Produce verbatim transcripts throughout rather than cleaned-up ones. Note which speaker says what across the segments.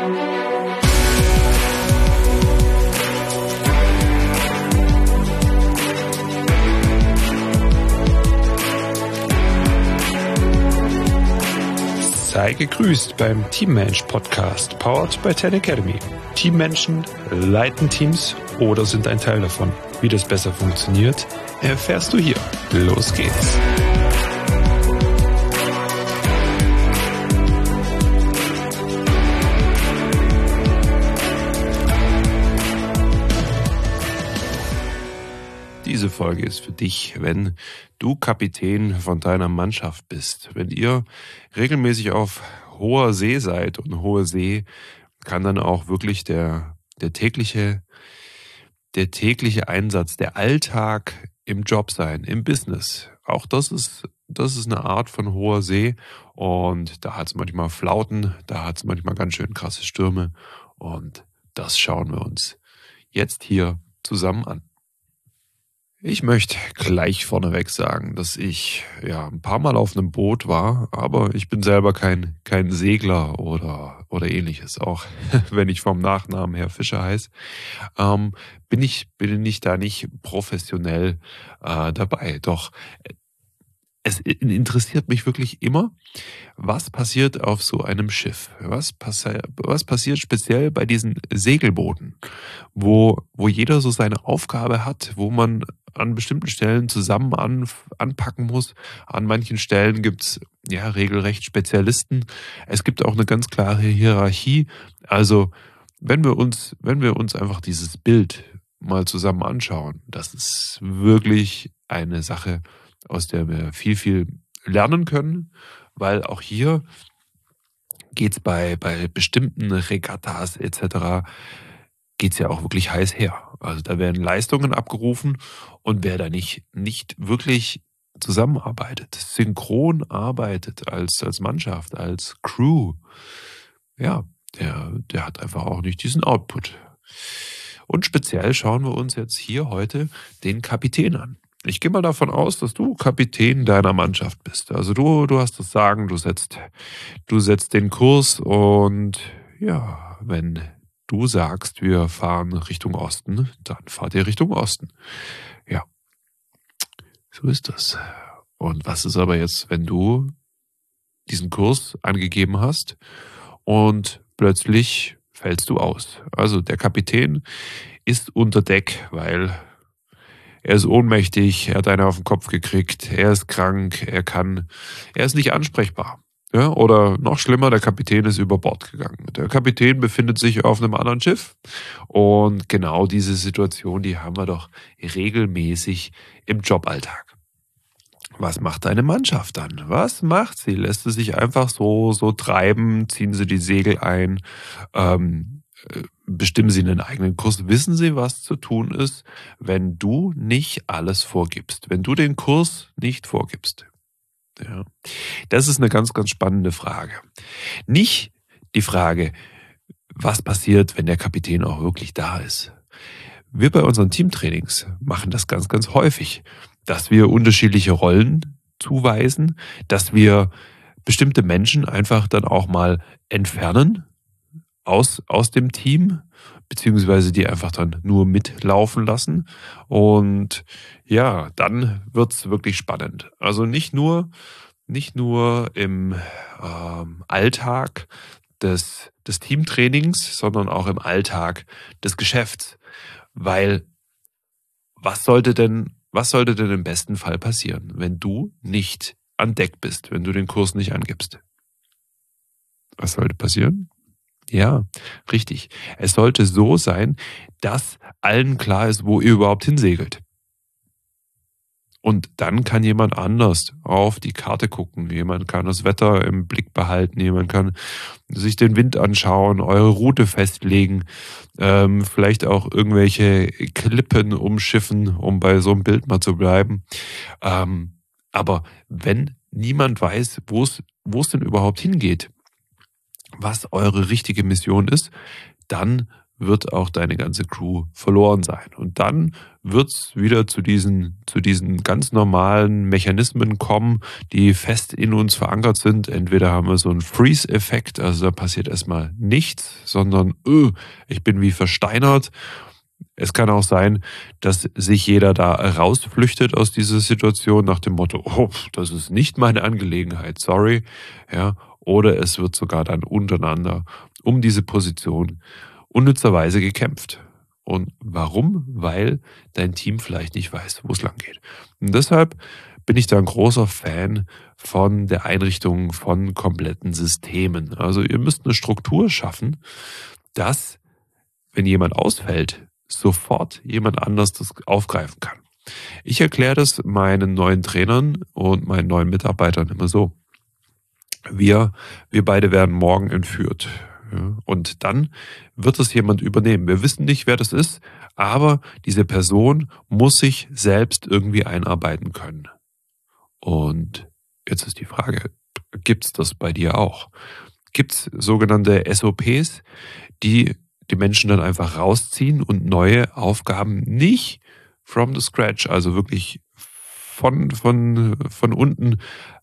Speaker 1: Sei gegrüßt beim Teammensch Podcast, powered by Ten Academy. Teammenschen leiten Teams oder sind ein Teil davon. Wie das besser funktioniert, erfährst du hier. Los geht's. Diese Folge ist für dich, wenn du Kapitän von deiner Mannschaft bist. Wenn ihr regelmäßig auf hoher See seid, und hohe See kann dann auch wirklich der, der tägliche, der tägliche Einsatz, der Alltag im Job sein, im Business. Auch das ist, das ist eine Art von hoher See, und da hat es manchmal Flauten, da hat es manchmal ganz schön krasse Stürme, und das schauen wir uns jetzt hier zusammen an. Ich möchte gleich vorneweg sagen, dass ich ja ein paar Mal auf einem Boot war, aber ich bin selber kein kein Segler oder oder ähnliches. Auch wenn ich vom Nachnamen her Fischer heiße, ähm, bin ich bin ich da nicht professionell äh, dabei. Doch es interessiert mich wirklich immer, was passiert auf so einem Schiff? Was, passi- was passiert speziell bei diesen Segelbooten, wo, wo jeder so seine Aufgabe hat, wo man an bestimmten Stellen zusammen an, anpacken muss. An manchen Stellen gibt's ja regelrecht Spezialisten. Es gibt auch eine ganz klare Hierarchie. Also wenn wir uns, wenn wir uns einfach dieses Bild mal zusammen anschauen, das ist wirklich eine Sache, aus der wir viel, viel lernen können, weil auch hier geht's bei, bei bestimmten Regattas et cetera geht's ja auch wirklich heiß her. Also da werden Leistungen abgerufen, und wer da nicht, nicht wirklich zusammenarbeitet, synchron arbeitet als, als Mannschaft, als Crew, ja, der, der hat einfach auch nicht diesen Output. Und speziell schauen wir uns jetzt hier heute den Kapitän an. Ich gehe mal davon aus, dass du Kapitän deiner Mannschaft bist. Also du, du hast das Sagen, du setzt, du setzt den Kurs, und ja, wenn du sagst, wir fahren Richtung Osten, dann fahrt ihr Richtung Osten. Ja, so ist das. Und was ist aber jetzt, wenn du diesen Kurs angegeben hast und plötzlich fällst du aus? Also der Kapitän ist unter Deck, weil er ist ohnmächtig, er hat eine auf den Kopf gekriegt, er ist krank, er kann, er ist nicht ansprechbar. Ja, oder noch schlimmer, der Kapitän ist über Bord gegangen. Der Kapitän befindet sich auf einem anderen Schiff, und genau diese Situation, die haben wir doch regelmäßig im Joballtag. Was macht deine Mannschaft dann? Was macht sie? Lässt sie sich einfach so, so treiben? Ziehen sie die Segel ein? Ähm, Bestimmen Sie einen eigenen Kurs? Wissen Sie, was zu tun ist, wenn du nicht alles vorgibst, wenn du den Kurs nicht vorgibst? Ja, das ist eine ganz, ganz spannende Frage. Nicht die Frage, was passiert, wenn der Kapitän auch wirklich da ist. Wir bei unseren Teamtrainings machen das ganz, ganz häufig, dass wir unterschiedliche Rollen zuweisen, dass wir bestimmte Menschen einfach dann auch mal entfernen aus, aus dem Team, beziehungsweise die einfach dann nur mitlaufen lassen. Und ja, dann wird's wirklich spannend. Also nicht nur, nicht nur im ähm, Alltag des, des Teamtrainings, sondern auch im Alltag des Geschäfts. Weil was sollte denn, was sollte denn im besten Fall passieren, wenn du nicht an Deck bist, wenn du den Kurs nicht angibst? Was sollte passieren? Ja, richtig. Es sollte so sein, dass allen klar ist, wo ihr überhaupt hinsegelt. Und dann kann jemand anders auf die Karte gucken. Jemand kann das Wetter im Blick behalten. Jemand kann sich den Wind anschauen, eure Route festlegen, ähm, vielleicht auch irgendwelche Klippen umschiffen, um bei so einem Bild mal zu bleiben. Ähm, aber wenn niemand weiß, wo es, wo es denn überhaupt hingeht, was eure richtige Mission ist, dann wird auch deine ganze Crew verloren sein. Und dann wird es wieder zu diesen, zu diesen ganz normalen Mechanismen kommen, die fest in uns verankert sind. Entweder haben wir so einen Freeze-Effekt, also da passiert erstmal nichts, sondern öh, ich bin wie versteinert. Es kann auch sein, dass sich jeder da rausflüchtet aus dieser Situation nach dem Motto, oh, das ist nicht meine Angelegenheit, sorry. Ja, oder es wird sogar dann untereinander um diese Position unnützerweise gekämpft. Und warum? Weil dein Team vielleicht nicht weiß, wo es lang geht. Und deshalb bin ich da ein großer Fan von der Einrichtung von kompletten Systemen. Also ihr müsst eine Struktur schaffen, dass, wenn jemand ausfällt, sofort jemand anders das aufgreifen kann. Ich erkläre das meinen neuen Trainern und meinen neuen Mitarbeitern immer so. Wir, wir beide werden morgen entführt. Ja, und dann wird es jemand übernehmen. Wir wissen nicht, wer das ist, aber diese Person muss sich selbst irgendwie einarbeiten können. Und jetzt ist die Frage, gibt es das bei dir auch? Gibt es sogenannte S O Ps, die die Menschen dann einfach rausziehen und neue Aufgaben nicht from the scratch, also wirklich von, von, von unten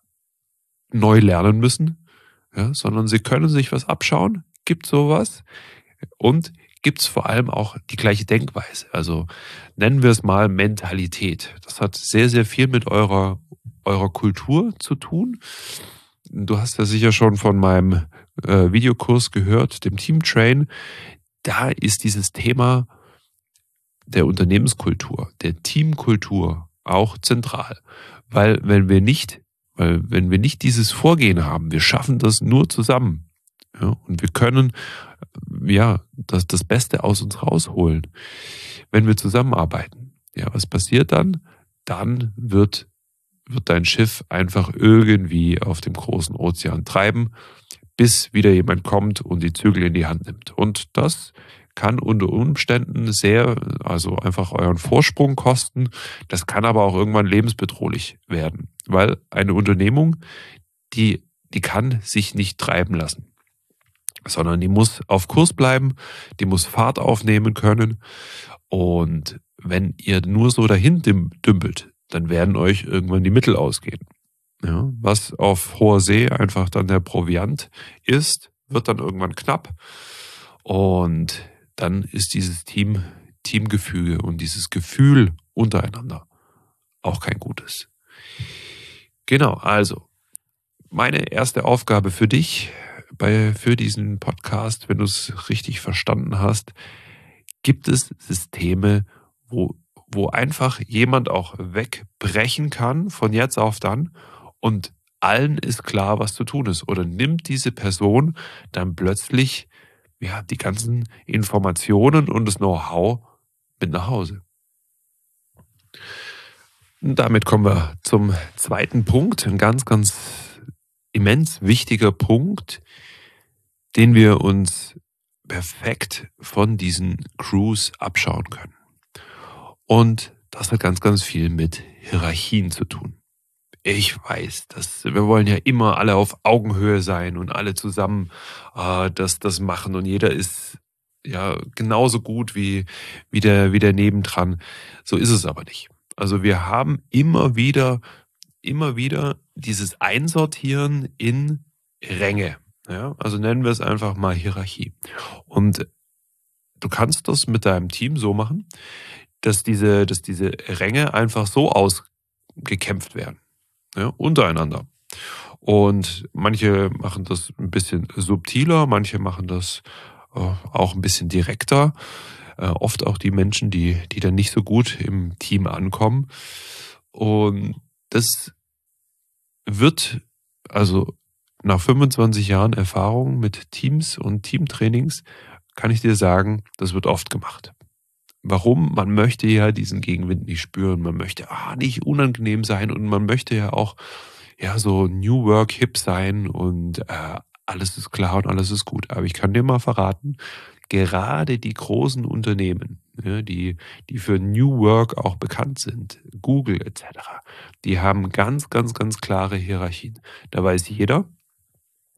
Speaker 1: neu lernen müssen, ja, sondern sie können sich was abschauen, gibt sowas und gibt es vor allem auch die gleiche Denkweise. Also nennen wir es mal Mentalität. Das hat sehr, sehr viel mit eurer, eurer Kultur zu tun. Du hast ja sicher schon von meinem äh, Videokurs gehört, dem Team Train. Da ist dieses Thema der Unternehmenskultur, der Teamkultur auch zentral. Weil wenn wir nicht, weil wenn wir nicht dieses Vorgehen haben, wir schaffen das nur zusammen. Ja, und wir können ja das, das Beste aus uns rausholen, wenn wir zusammenarbeiten. Ja, was passiert dann? Dann wird, wird dein Schiff einfach irgendwie auf dem großen Ozean treiben, bis wieder jemand kommt und die Zügel in die Hand nimmt. Und das kann unter Umständen sehr, also einfach euren Vorsprung kosten. Das kann aber auch irgendwann lebensbedrohlich werden, weil eine Unternehmung, die, die kann sich nicht treiben lassen, sondern die muss auf Kurs bleiben, die muss Fahrt aufnehmen können. Und wenn ihr nur so dahin dümpelt, dann werden euch irgendwann die Mittel ausgehen. Ja, was auf hoher See einfach dann der Proviant ist, wird dann irgendwann knapp. Und dann ist dieses Team, Teamgefüge und dieses Gefühl untereinander auch kein gutes. Genau, also meine erste Aufgabe für dich bei, für diesen Podcast, wenn du es richtig verstanden hast, gibt es Systeme, wo, wo einfach jemand auch wegbrechen kann von jetzt auf dann und allen ist klar, was zu tun ist. Oder nimmt diese Person dann plötzlich ja, die ganzen Informationen und das Know-how mit nach Hause. Und damit kommen wir zum zweiten Punkt, ein ganz, ganz immens wichtiger Punkt, den wir uns perfekt von diesen Crews abschauen können. Und das hat ganz, ganz viel mit Hierarchien zu tun. Ich weiß, dass wir wollen ja immer alle auf Augenhöhe sein und alle zusammen äh, das, das machen und jeder ist ja genauso gut wie, wie, der, wie der nebendran. So ist es aber nicht. Also wir haben immer wieder, immer wieder dieses Einsortieren in Ränge. Ja? Also nennen wir es einfach mal Hierarchie. Und du kannst das mit deinem Team so machen, dass diese, dass diese Ränge einfach so ausgekämpft werden. Ja, untereinander. Und manche machen das ein bisschen subtiler, manche machen das äh, auch ein bisschen direkter. Äh, oft auch die Menschen, die, die dann nicht so gut im Team ankommen. Und das wird, also nach fünfundzwanzig Jahren Erfahrung mit Teams und Teamtrainings, kann ich dir sagen, das wird oft gemacht. Warum? Man möchte ja diesen Gegenwind nicht spüren, man möchte ah, nicht unangenehm sein und man möchte ja auch ja so New Work hip sein und äh, alles ist klar und alles ist gut. Aber ich kann dir mal verraten, gerade die großen Unternehmen, ja, die, die für New Work auch bekannt sind, Google et cetera, die haben ganz, ganz, ganz klare Hierarchien. Da weiß jeder,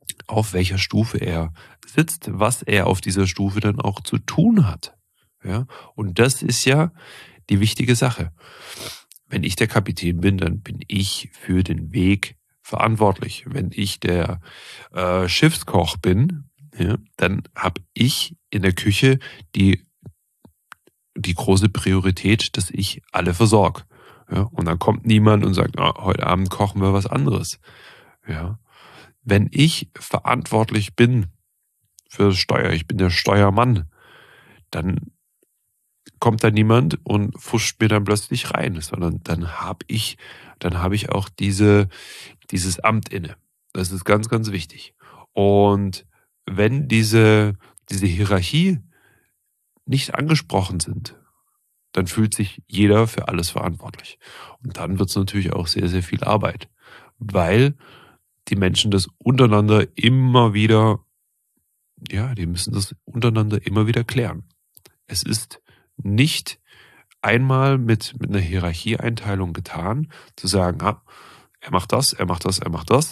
Speaker 1: auf welcher Stufe er sitzt, was er auf dieser Stufe dann auch zu tun hat. Ja? Und das ist ja die wichtige Sache. Wenn ich der Kapitän bin, dann bin ich für den Weg verantwortlich. Wenn ich der äh, Schiffskoch bin, ja, dann habe ich in der Küche die, die große Priorität, dass ich alle versorge. Ja? Und dann kommt niemand und sagt, ah, heute Abend kochen wir was anderes. Ja? Wenn ich verantwortlich bin für Steuer, ich bin der Steuermann, dann kommt da niemand und pfuscht mir dann plötzlich rein, sondern dann habe ich, dann habe ich auch diese, dieses Amt inne. Das ist ganz, ganz wichtig. Und wenn diese, diese Hierarchie nicht angesprochen sind, dann fühlt sich jeder für alles verantwortlich. Und dann wird es natürlich auch sehr, sehr viel Arbeit, weil die Menschen das untereinander immer wieder, ja, die müssen das untereinander immer wieder klären. Es ist nicht einmal mit, mit einer Hierarchieeinteilung getan, zu sagen, ah, er macht das, er macht das, er macht das.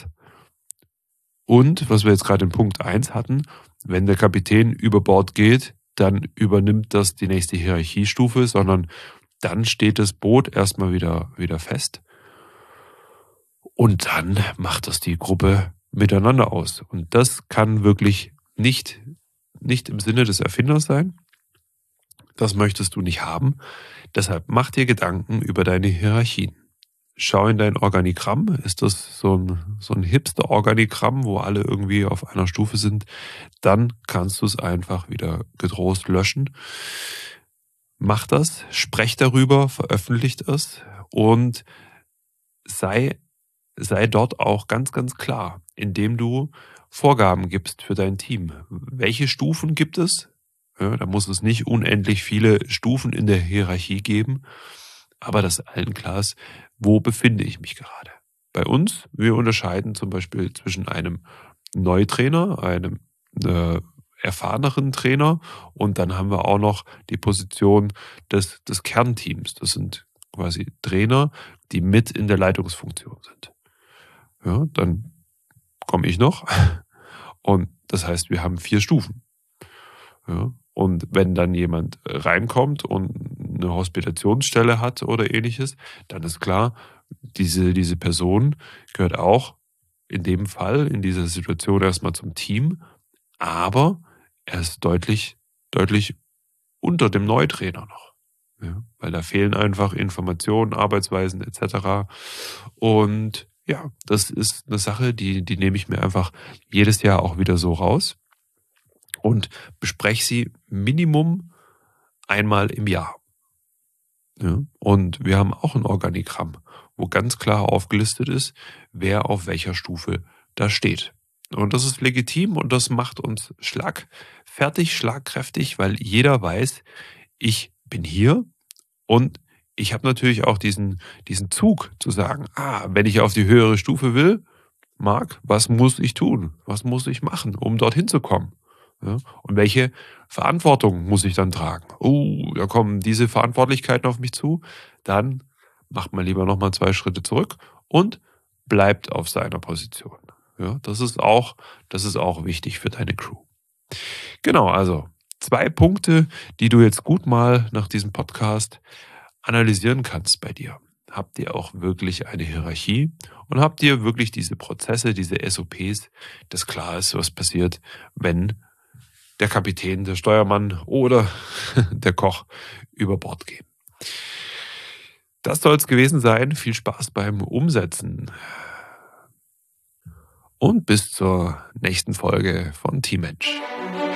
Speaker 1: Und, was wir jetzt gerade in Punkt eins hatten, wenn der Kapitän über Bord geht, dann übernimmt das die nächste Hierarchiestufe, sondern dann steht das Boot erstmal wieder, wieder fest. Und dann macht das die Gruppe miteinander aus. Und das kann wirklich nicht, nicht im Sinne des Erfinders sein. Das möchtest du nicht haben. Deshalb mach dir Gedanken über deine Hierarchien. Schau in dein Organigramm. Ist das so ein, so ein Hipster-Organigramm, wo alle irgendwie auf einer Stufe sind? Dann kannst du es einfach wieder getrost löschen. Mach das, sprech darüber, veröffentlicht es und sei, sei dort auch ganz, ganz klar, indem du Vorgaben gibst für dein Team. Welche Stufen gibt es? Ja, da muss es nicht unendlich viele Stufen in der Hierarchie geben, aber dass allen klar ist, wo befinde ich mich gerade. Bei uns, wir unterscheiden zum Beispiel zwischen einem Neutrainer, einem äh, erfahreneren Trainer und dann haben wir auch noch die Position des, des Kernteams. Das sind quasi Trainer, die mit in der Leitungsfunktion sind. Ja, dann komme ich noch und das heißt, wir haben vier Stufen. Ja, und wenn dann jemand reinkommt und eine Hospitationsstelle hat oder ähnliches, dann ist klar, diese, diese Person gehört auch in dem Fall, in dieser Situation erstmal zum Team, aber er ist deutlich, deutlich unter dem Neutrainer noch. Ja, weil da fehlen einfach Informationen, Arbeitsweisen et cetera. Und ja, das ist eine Sache, die, die nehme ich mir einfach jedes Jahr auch wieder so raus und bespreche sie Minimum einmal im Jahr. Ja, und wir haben auch ein Organigramm, wo ganz klar aufgelistet ist, wer auf welcher Stufe da steht. Und das ist legitim und das macht uns schlagfertig, schlagkräftig, weil jeder weiß, ich bin hier und ich habe natürlich auch diesen, diesen Zug zu sagen, ah, wenn ich auf die höhere Stufe will, Marc, was muss ich tun? Was muss ich machen, um dorthin zu kommen? Ja, und welche Verantwortung muss ich dann tragen? Oh, da kommen diese Verantwortlichkeiten auf mich zu. Dann macht man lieber nochmal zwei Schritte zurück und bleibt auf seiner Position. Ja, das ist auch, das ist auch wichtig für deine Crew. Genau, also zwei Punkte, die du jetzt gut mal nach diesem Podcast analysieren kannst bei dir. Habt ihr auch wirklich eine Hierarchie und habt ihr wirklich diese Prozesse, diese S O Ps, dass klar ist, was passiert, wenn der Kapitän, der Steuermann oder der Koch über Bord gehen. Das soll es gewesen sein. Viel Spaß beim Umsetzen. Und bis zur nächsten Folge von Teammensch.